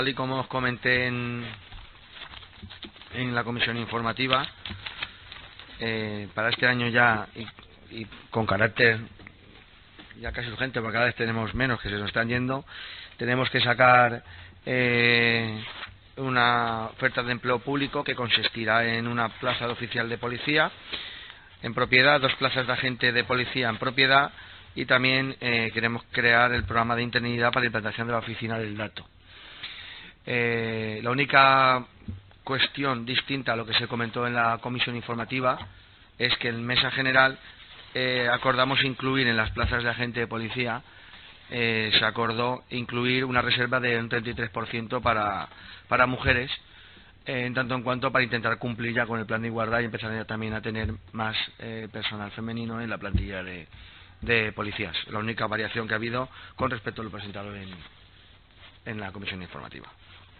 Tal y como os comenté en la comisión informativa, para este año ya, y con carácter ya casi urgente, porque cada vez tenemos menos que se nos están yendo, tenemos que sacar una oferta de empleo público que consistirá en una plaza de oficial de policía en propiedad, 2 plazas de agente de policía en propiedad, y también queremos crear el programa de interinidad para la implantación de la oficina del dato. La única cuestión distinta a lo que se comentó en la comisión informativa es que en mesa general acordamos incluir en las plazas de agente de policía, se acordó incluir una reserva de un 33% para mujeres, en tanto en cuanto para intentar cumplir ya con el plan de igualdad y empezar ya también a tener más personal femenino en la plantilla de policías. La única variación que ha habido con respecto a lo presentado en la comisión informativa.